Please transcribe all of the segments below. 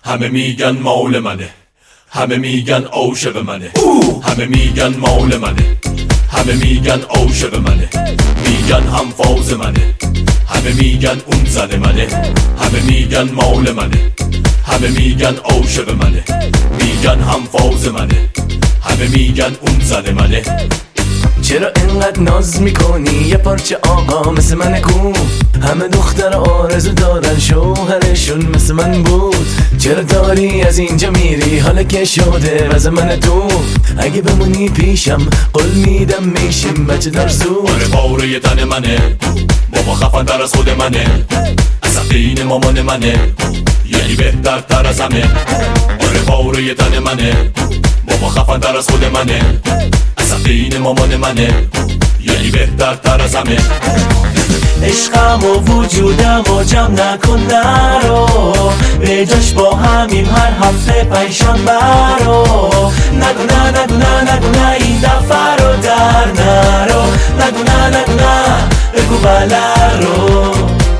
همه میگن مال منه، همه میگن عاشق منه، همه میگن مال منه، همه میگن عاشق منه، میگن هم فاز منه، همه میگن اون زن منه، همه میگن مال منه، همه میگن عاشق منه، میگن هم فاز منه، همه میگن اون زن منه. چرا انقدر ناز میکنی یه پارچه آقا مثل من کو؟ همه دختر آرزو دارن شوهرشون مثل من بود. چرا داری از اینجا میری حالا که شده واسه من تو؟ اگه بمونی پیشم قول میدم میشیم بچه دار زود. آره پاره تن منه، بابا خفن تر از خود منه، عصبین مامان منه، یعنی بهتر تر از همه. آره پاره تن منه، بابا خفن تر از خود منه، عصبین مامان منه، یعنی بهتر تر از همه. عشقم و وجودم و جمع نکن نرو، به جاش با همیم هر هفته پیشان برو. نگو نه نگو نه نگو نه این دفعه رو در نرو، نگو نه نگو نه بگو بله رو.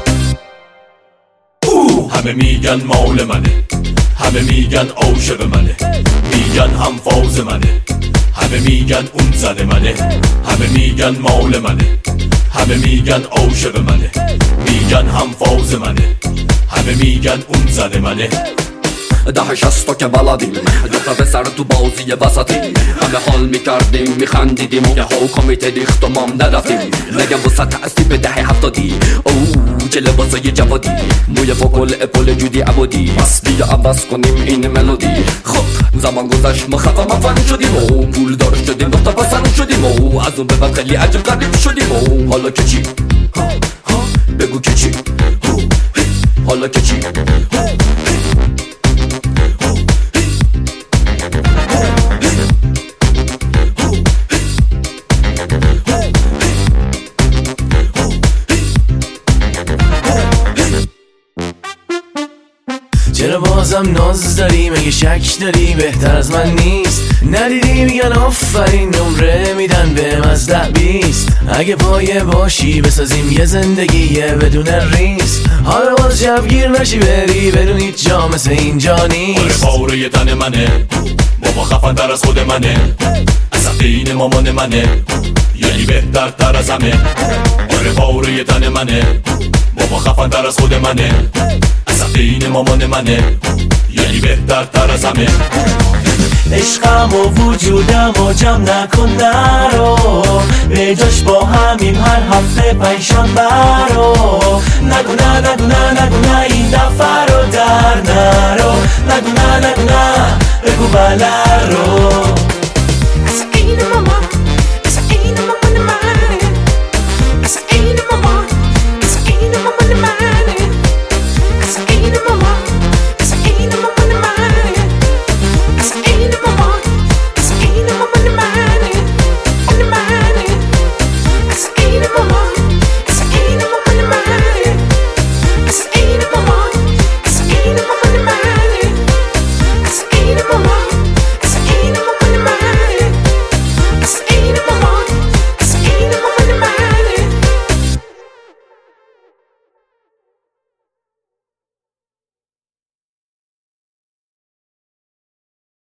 همه میگن مال منه، همه میگن عاشق منه، میگن هم فاز منه، همه میگن اون زن منه، همه میگن مال منه، همه میگن عاشق منه، میگن هم فاز منه، همه میگن اون زن منه. ده 60 که بلدیم دوتا به سر تو بازی وسطی، همه حال میکردیم میخندیدیم یه ها کمیته ریخت و مام ندفتیم. نگم وسط تأثیر به ده 70 اوه چه لباسای جوادی، موی فوکل اپل جودی عبودی، بس بیا عوض کنیم این ملودی. خب زمان گذشت ما خفا مفن شدیم و پول دار شدیم دختر پسند شدیم و از اون به بعد خیلی عجب غریب شدیم و حالا که چی؟ بگو که چی؟ حالا که چی؟ چرا بازم ناز داری؟ مگه شک داری بهتر از من نیست؟ ندیدی میگن آفرین نمره میدن بهم از 10 20. اگه پایه باشی بسازیم یه زندگی بدون ریس. حالا باز شبگیر نشی بری بدون هیچ جا مثل اینجا نیست. آره پاره تن منه، بابا خفن تر از خود منه، عصبین مامان منه، یعنی بهتر تر از همه. آره پاره تن منه، بابا خفن تر از خود منه، عصبین مامان منه، یعنی بهتر تر از همه. عشقم و وجودم و جمع نکن نرو، به جاش با همیم هر هفته پیشان برو. نگو نه نگو نه نگو نه این دفعه رو در نرو، نگو نه نگو نه بگو بله رو.